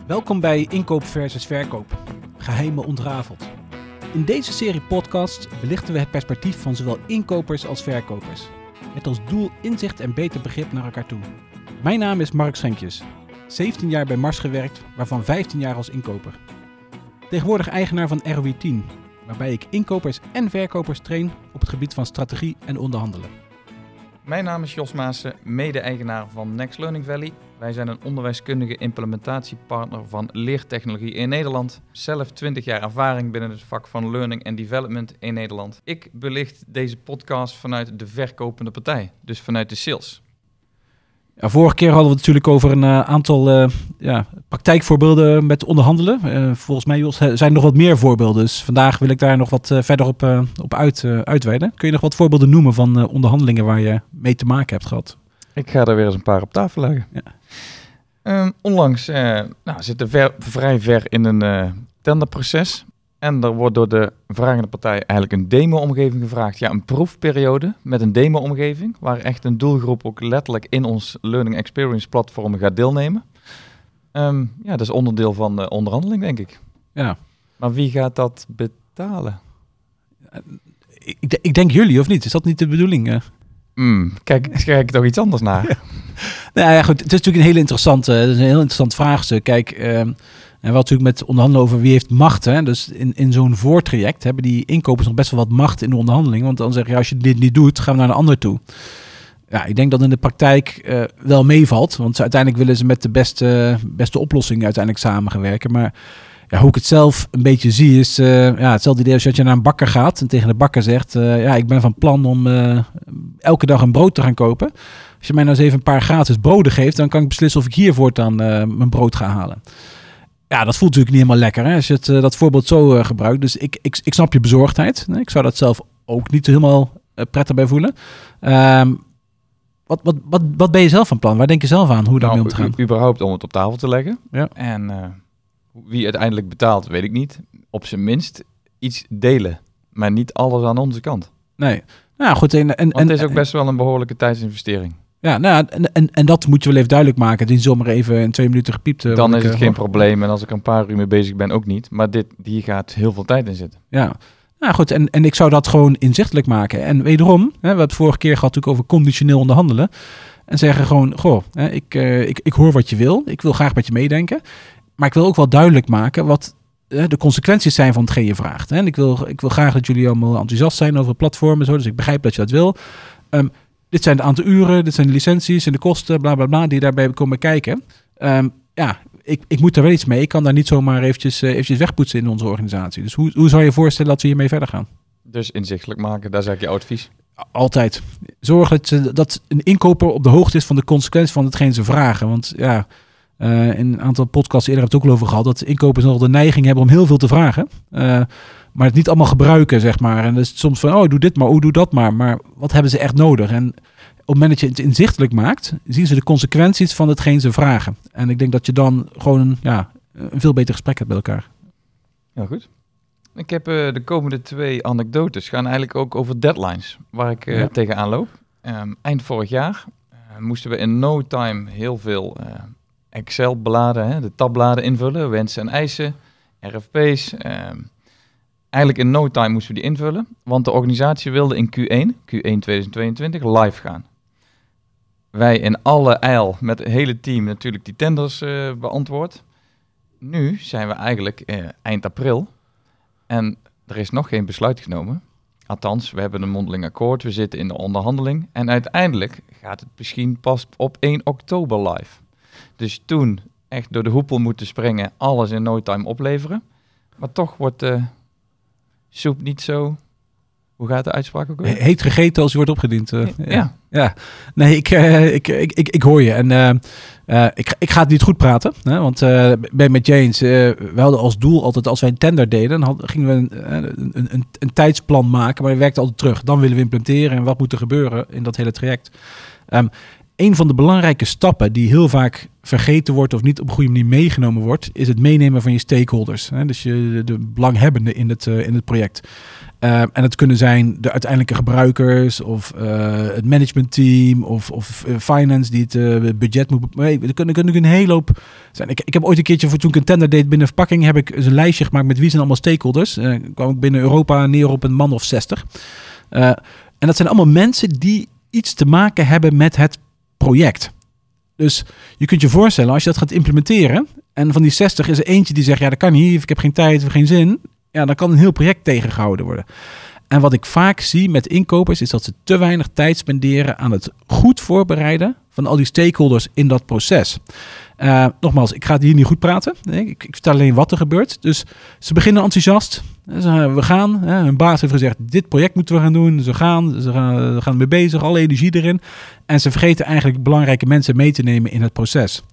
Welkom bij Inkoop versus Verkoop. Geheimen ontrafeld. In deze serie podcasts belichten we het perspectief van zowel inkopers als verkopers. Met als doel inzicht en beter begrip naar elkaar toe. Mijn naam is Mark Schenkjes. 17 jaar bij Mars gewerkt, waarvan 15 jaar als inkoper. Tegenwoordig eigenaar van ROI 10, waarbij ik inkopers en verkopers train op het gebied van strategie en onderhandelen. Mijn naam is Jos Maassen, mede-eigenaar van Next Learning Valley. Wij zijn een onderwijskundige implementatiepartner van leertechnologie in Nederland. Zelf 20 jaar ervaring binnen het vak van Learning and Development in Nederland. Ik belicht deze podcast vanuit de verkopende partij, dus vanuit de sales. Ja, vorige keer hadden we het natuurlijk over een aantal praktijkvoorbeelden met onderhandelen. Volgens mij, Jos, zijn er nog wat meer voorbeelden. Dus vandaag wil ik daar nog wat verder op uitweiden. Kun je nog wat voorbeelden noemen van onderhandelingen waar je mee te maken hebt gehad? Ik ga er weer eens een paar op tafel leggen. Ja. Onlangs zitten we vrij ver in een tenderproces. En er wordt door de vragende partij eigenlijk een demo-omgeving gevraagd. Ja, een proefperiode met een demo-omgeving, waar echt een doelgroep ook letterlijk in ons Learning Experience platform gaat deelnemen. Dat is onderdeel van de onderhandeling, denk ik. Ja. Maar wie gaat dat betalen? Ik denk jullie, of niet? Is dat niet de bedoeling? Kijk toch iets anders naar? Ja. Nou ja, goed. Het is natuurlijk een heel interessant vraagstuk. Kijk, en we hadden natuurlijk met onderhandelen over wie heeft macht. Hè? Dus in zo'n voortraject hebben die inkopers nog best wel wat macht in de onderhandeling. Want dan zeg je, als je dit niet doet, gaan we naar een ander toe. Ja, ik denk dat in de praktijk wel meevalt. Want uiteindelijk willen ze met de beste oplossing uiteindelijk samenwerken. Maar ja, hoe ik het zelf een beetje zie is hetzelfde idee als dat je naar een bakker gaat en tegen de bakker zegt, ik ben van plan om elke dag een brood te gaan kopen. Als je mij nou eens even een paar gratis broden geeft, dan kan ik beslissen of ik hier voortaan mijn brood ga halen. Ja, dat voelt natuurlijk niet helemaal lekker, hè, als je dat voorbeeld zo gebruikt. Dus ik snap je bezorgdheid. Ik zou dat zelf ook niet helemaal prettig bij voelen. Wat ben je zelf van plan? Waar denk je zelf aan hoe daarmee om te gaan? Überhaupt om het op tafel te leggen. Ja. En wie uiteindelijk betaalt, weet ik niet. Op zijn minst iets delen, maar niet alles aan onze kant. Nee. Nou goed. Want het is ook best wel een behoorlijke tijdsinvestering. Ja, en dat moet je wel even duidelijk maken. Het is niet zomaar even in 2 minuten gepiept. Dan is het geen probleem. En als ik er een paar uur mee bezig ben, ook niet. Maar hier gaat heel veel tijd in zitten. Ja, nou goed. En ik zou dat gewoon inzichtelijk maken. En wederom, we hebben het vorige keer gehad natuurlijk over conditioneel onderhandelen. En zeggen gewoon, ik hoor wat je wil. Ik wil graag met je meedenken. Maar ik wil ook wel duidelijk maken wat de consequenties zijn van hetgeen je vraagt. En ik wil graag dat jullie allemaal enthousiast zijn over het platform en zo. Dus ik begrijp dat je dat wil. Dit zijn het aantal uren, dit zijn de licenties en de kosten, bla bla bla, die daarbij komen kijken. Ik moet daar wel iets mee. Ik kan daar niet zomaar eventjes wegpoetsen in onze organisatie. Dus hoe zou je voorstellen dat we hiermee verder gaan? Dus inzichtelijk maken, daar zeg je advies. Altijd. Zorg dat een inkoper op de hoogte is van de consequenties van hetgeen ze vragen. Want ja, in een aantal podcasts eerder hebben we het ook al over gehad, dat inkopers nog de neiging hebben om heel veel te vragen. Maar het niet allemaal gebruiken, zeg maar. En dus soms van, doe dit maar, doe dat maar. Maar wat hebben ze echt nodig? En op het moment dat je het inzichtelijk maakt, zien ze de consequenties van hetgeen ze vragen. En ik denk dat je dan gewoon een veel beter gesprek hebt bij elkaar. Ja, goed. Ik heb de komende 2 anekdotes gaan eigenlijk ook over deadlines, waar ik tegenaan loop. Eind vorig jaar moesten we in no time heel veel Excel-bladen, de tabbladen invullen, wensen en eisen, RFP's. Eigenlijk in no time moesten we die invullen, want de organisatie wilde in Q1 2022 live gaan. Wij in alle eil met het hele team natuurlijk die tenders beantwoord. Nu zijn we eigenlijk eind april en er is nog geen besluit genomen. Althans, we hebben een mondeling akkoord, we zitten in de onderhandeling en uiteindelijk gaat het misschien pas op 1 oktober live. Dus toen echt door de hoepel moeten springen, alles in no time opleveren. Maar toch wordt de soep niet zo... Hoe gaat de uitspraak ook weer? Heet gegeten als je wordt opgediend. Ja. Nee, ik hoor je. En ik ga het niet goed praten. Hè, want met James, we hadden als doel altijd, als wij een tender deden, dan gingen we een tijdsplan maken, maar we werkte altijd terug. Dan willen we implementeren en wat moet er gebeuren in dat hele traject. Een van de belangrijke stappen die heel vaak vergeten wordt of niet op een goede manier meegenomen wordt, is het meenemen van je stakeholders. Hè? Dus de belanghebbenden in het project. En het kunnen zijn de uiteindelijke gebruikers of het managementteam of finance die het budget moet... Er kunnen een hele hoop zijn. Ik heb ooit een keertje, toen ik een tender deed binnen verpakking, heb ik eens een lijstje gemaakt met wie zijn allemaal stakeholders. Kwam ik binnen Europa neer op een man of 60. En dat zijn allemaal mensen die iets te maken hebben met het project. Dus je kunt je voorstellen, als je dat gaat implementeren en van die 60 is er eentje die zegt, ja, dat kan niet, ik heb geen tijd, ik heb geen zin. Ja, dan kan een heel project tegengehouden worden. En wat ik vaak zie met inkopers is dat ze te weinig tijd spenderen aan het goed voorbereiden van al die stakeholders in dat proces. Nogmaals, ik ga het hier niet goed praten. Ik vertel alleen wat er gebeurt. Dus ze beginnen enthousiast. We gaan. Hun baas heeft gezegd, dit project moeten we gaan doen. Ze gaan ermee bezig, alle energie erin. En ze vergeten eigenlijk belangrijke mensen mee te nemen in het proces.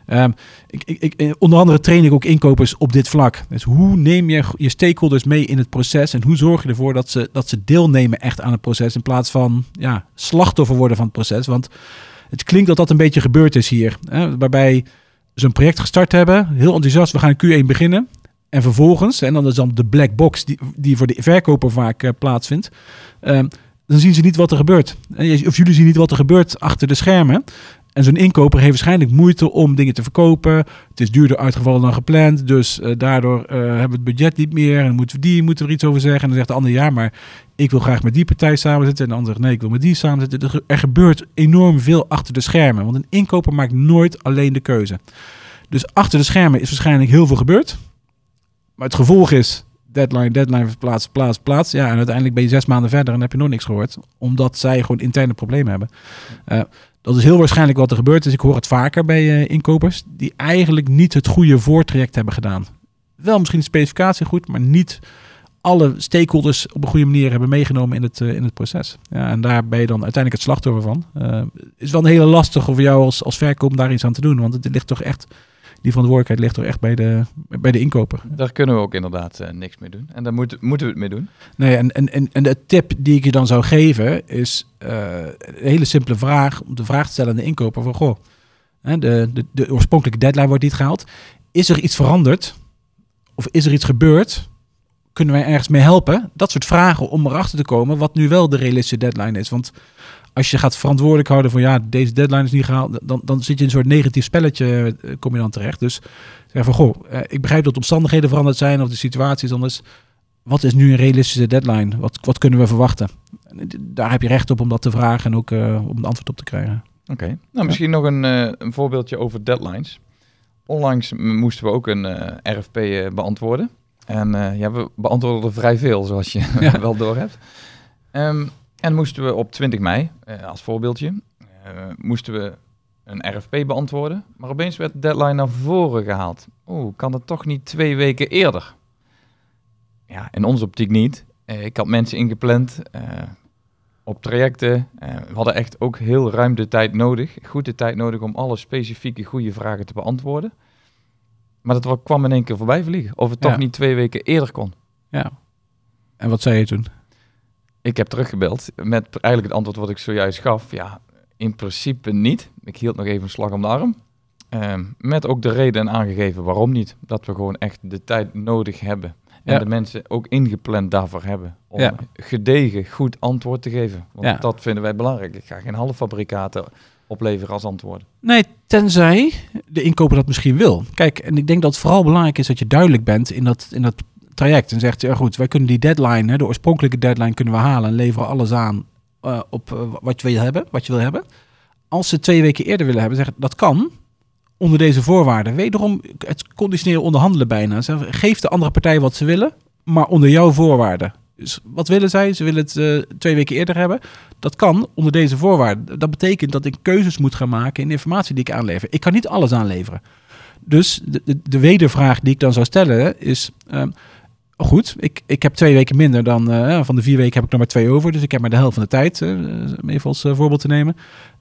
Onder andere train ik ook inkopers op dit vlak. Dus hoe neem je je stakeholders mee in het proces? En hoe zorg je ervoor dat ze deelnemen echt aan het proces in plaats van slachtoffer worden van het proces? Want het klinkt dat dat een beetje gebeurd is hier. Waarbij ze een project gestart hebben. Heel enthousiast, we gaan Q1 beginnen. En vervolgens, en dan is dan de black box die voor de verkoper vaak plaatsvindt. Dan zien ze niet wat er gebeurt. Of jullie zien niet wat er gebeurt achter de schermen. En zo'n inkoper heeft waarschijnlijk moeite om dingen te verkopen. Het is duurder uitgevallen dan gepland. Dus daardoor hebben we het budget niet meer. En moeten we er iets over zeggen. En dan zegt de ander, ja, maar ik wil graag met die partij samenzitten. En de ander zegt, nee, ik wil met die samenzitten. Er gebeurt enorm veel achter de schermen. Want een inkoper maakt nooit alleen de keuze. Dus achter de schermen is waarschijnlijk heel veel gebeurd. Maar het gevolg is deadline, plaats. Ja, en uiteindelijk ben je 6 maanden verder en heb je nog niks gehoord. Omdat zij gewoon interne problemen hebben. Dat is heel waarschijnlijk wat er gebeurt. Dus ik hoor het vaker bij inkopers die eigenlijk niet het goede voortraject hebben gedaan. Wel misschien de specificatie goed, maar niet alle stakeholders op een goede manier hebben meegenomen in het proces. Ja, en daar ben je dan uiteindelijk het slachtoffer van. Is wel een hele lastige voor jou als verkoop daar iets aan te doen. Want het ligt toch echt... Die verantwoordelijkheid ligt toch echt bij de inkoper. Daar kunnen we ook inderdaad niks mee doen. En daar moeten we het mee doen. Nee, en de tip die ik je dan zou geven is een hele simpele vraag. Om de vraag te stellen aan de inkoper van, goh, de oorspronkelijke deadline wordt niet gehaald. Is er iets veranderd? Of is er iets gebeurd? Kunnen wij ergens mee helpen? Dat soort vragen om erachter te komen wat nu wel de realistische deadline is. Want als je gaat verantwoordelijk houden van deze deadline is niet gehaald, dan zit je in een soort negatief spelletje, kom je dan terecht. Dus zeg van, goh, ik begrijp dat de omstandigheden veranderd zijn of de situatie is anders. Wat is nu een realistische deadline? Wat kunnen we verwachten? Daar heb je recht op om dat te vragen en ook om een antwoord op te krijgen. Oké. Nou, misschien nog een voorbeeldje over deadlines. Onlangs moesten we ook een RFP beantwoorden. En we beantwoorden er vrij veel, zoals je wel doorhebt. En moesten we op 20 mei, als voorbeeldje, moesten we een RFP beantwoorden. Maar opeens werd de deadline naar voren gehaald. Kan dat toch niet 2 weken eerder? Ja, in onze optiek niet. Ik had mensen ingepland op trajecten. We hadden echt ook heel ruim de tijd nodig. Goed de tijd nodig om alle specifieke goede vragen te beantwoorden. Maar dat kwam in één keer voorbij vliegen. Of het toch niet 2 weken eerder kon. Ja. En wat zei je toen? Ik heb teruggebeld met eigenlijk het antwoord wat ik zojuist gaf. Ja, in principe niet. Ik hield nog even een slag om de arm. Met ook de reden aangegeven waarom niet. Dat we gewoon echt de tijd nodig hebben. En de mensen ook ingepland daarvoor hebben. Om gedegen, goed antwoord te geven. Want dat vinden wij belangrijk. Ik ga geen halffabrikaten opleveren als antwoorden. Nee, tenzij de inkoper dat misschien wil. Kijk, en ik denk dat het vooral belangrijk is dat je duidelijk bent in dat traject. En zegt, ja goed, wij kunnen die deadline, de oorspronkelijke deadline kunnen we halen en leveren alles aan op wat je wil hebben. Als ze 2 weken eerder willen hebben, zeggen dat kan onder deze voorwaarden. Wederom het conditioneel onderhandelen bijna. Geef de andere partij wat ze willen, maar onder jouw voorwaarden. Dus wat willen zij? Ze willen het 2 weken eerder hebben. Dat kan onder deze voorwaarden. Dat betekent dat ik keuzes moet gaan maken in de informatie die ik aanlever. Ik kan niet alles aanleveren. Dus de wedervraag die ik dan zou stellen is... goed, ik heb 2 weken minder dan... van de 4 weken heb ik nog maar 2 over. Dus ik heb maar de helft van de tijd. Even als voorbeeld te nemen.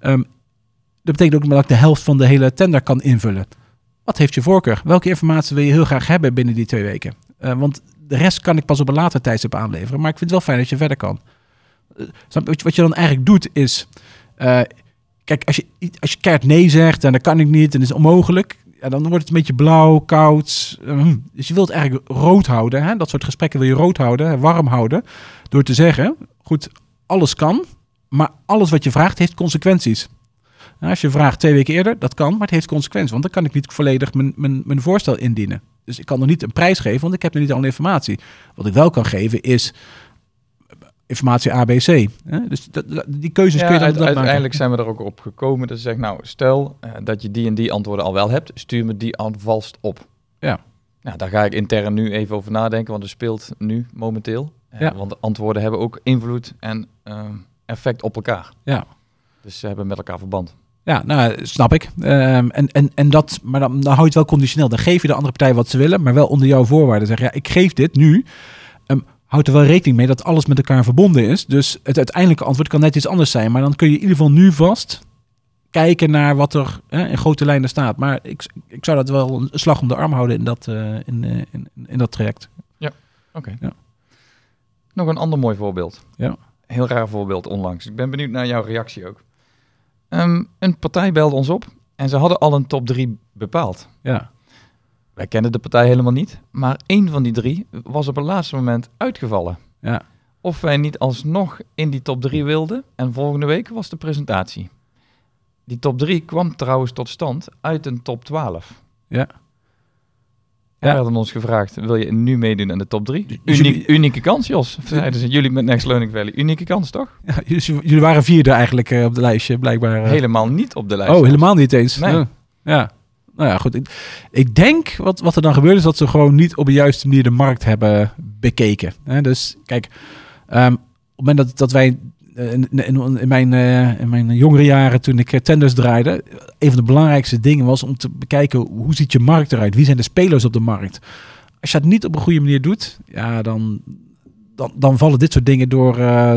Dat betekent ook dat ik de helft van de hele tender kan invullen. Wat heeft je voorkeur? Welke informatie wil je heel graag hebben binnen die 2 weken? Want de rest kan ik pas op een later tijdstip aanleveren. Maar ik vind het wel fijn dat je verder kan. Wat je dan eigenlijk doet is... ik kijk, als je keihard nee zegt en dat kan ik niet en dat is onmogelijk, ja, dan wordt het een beetje blauw, koud. Dus je wilt het eigenlijk rood houden. Hè? Dat soort gesprekken wil je rood houden, warm houden, door te zeggen, goed, alles kan, maar alles wat je vraagt heeft consequenties. Als je vraagt 2 weken eerder, dat kan, maar het heeft consequenties. Want dan kan ik niet volledig mijn voorstel indienen. Dus ik kan nog niet een prijs geven, want ik heb nog niet alle informatie. Wat ik wel kan geven is informatie A, B, C. Dus die keuzes kun je dan maken. Uiteindelijk zijn we er ook op gekomen dat ze zeggen, nou, stel dat je die en die antwoorden al wel hebt, stuur me die alvast op. Ja. Nou, daar ga ik intern nu even over nadenken, want er speelt nu momenteel. Want de antwoorden hebben ook invloed en effect op elkaar. Ja. Dus ze hebben met elkaar verband. Ja, nou, snap ik. Maar dan hou je het wel conditioneel. Dan geef je de andere partij wat ze willen, maar wel onder jouw voorwaarden. Zeg, ja, ik geef dit nu. Houd er wel rekening mee dat alles met elkaar verbonden is. Dus het uiteindelijke antwoord kan net iets anders zijn. Maar dan kun je in ieder geval nu vast kijken naar wat er in grote lijnen staat. Maar ik zou dat wel een slag om de arm houden in dat traject. Ja, oké. Ja. Nog een ander mooi voorbeeld. Ja. Heel raar voorbeeld onlangs. Ik ben benieuwd naar jouw reactie ook. Een partij belde ons op en ze hadden al een top 3 bepaald. Ja. Wij kennen de partij helemaal niet, maar 1 van die 3 was op het laatste moment uitgevallen. Ja. Of wij niet alsnog in die top 3 wilden en volgende week was de presentatie. Die top 3 kwam trouwens tot stand uit een top 12. Ja. We hadden ons gevraagd, wil je nu meedoen aan de top 3? Unieke kans, Jos. Zeiden ze, jullie met Next Learning Valley. Unieke kans, toch? Ja, jullie waren 4e eigenlijk op de lijstje, blijkbaar. Helemaal niet op de lijst. Oh, helemaal niet eens? Nee. Ja. Nou ja, goed. Ik denk wat er dan gebeurt is dat ze gewoon niet op de juiste manier de markt hebben bekeken. Dus kijk, op het moment dat wij in mijn jongere jaren, toen ik tenders draaide, een van de belangrijkste dingen was om te bekijken hoe ziet je markt eruit? Wie zijn de spelers op de markt? Als je dat niet op een goede manier doet, ja, dan vallen dit soort dingen door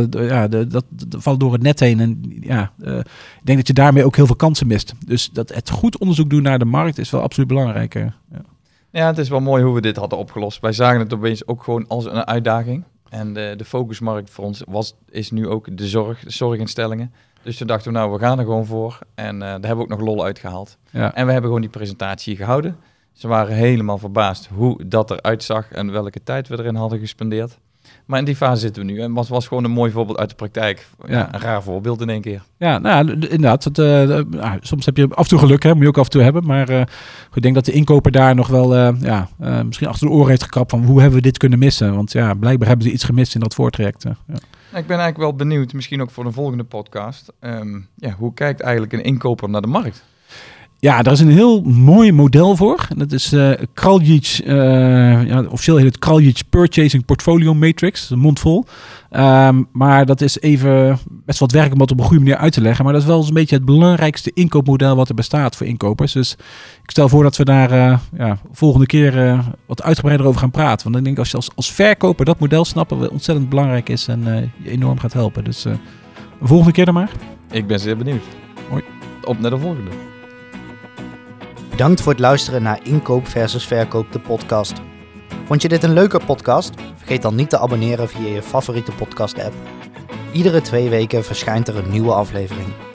het net heen. En ik denk dat je daarmee ook heel veel kansen mist. Dus het goed onderzoek doen naar de markt is wel absoluut belangrijk. Ja, het is wel mooi hoe we dit hadden opgelost. Wij zagen het opeens ook gewoon als een uitdaging. En de focusmarkt voor ons is nu ook de zorginstellingen. Dus toen dachten we, nou, we gaan er gewoon voor. En daar hebben we ook nog lol uitgehaald. Ja. En we hebben gewoon die presentatie gehouden. Ze waren helemaal verbaasd hoe dat eruit zag en welke tijd we erin hadden gespendeerd. Maar in die fase zitten we nu. En was gewoon een mooi voorbeeld uit de praktijk. Ja. Een raar voorbeeld in één keer. Ja, nou inderdaad. Soms heb je af en toe geluk, moet je ook af en toe hebben. Maar ik denk dat de inkoper daar nog wel misschien achter de oren heeft gekrapt van hoe hebben we dit kunnen missen. Want ja, blijkbaar hebben ze iets gemist in dat voortraject. Ja. Ik ben eigenlijk wel benieuwd, misschien ook voor de volgende podcast. Hoe kijkt eigenlijk een inkoper naar de markt? Ja, daar is een heel mooi model voor. En dat is Kraljic, officieel heet het Kraljic Purchasing Portfolio Matrix. Een mond vol. Maar dat is even best wat werk om dat op een goede manier uit te leggen. Maar dat is wel eens een beetje het belangrijkste inkoopmodel wat er bestaat voor inkopers. Dus ik stel voor dat we daar volgende keer wat uitgebreider over gaan praten. Want ik denk als je als verkoper dat model snappen wat ontzettend belangrijk is en je enorm gaat helpen. Dus een volgende keer dan maar. Ik ben zeer benieuwd. Mooi. Op naar de volgende. Bedankt voor het luisteren naar Inkoop versus Verkoop, de podcast. Vond je dit een leuke podcast? Vergeet dan niet te abonneren via je favoriete podcast-app. Iedere 2 weken verschijnt er een nieuwe aflevering.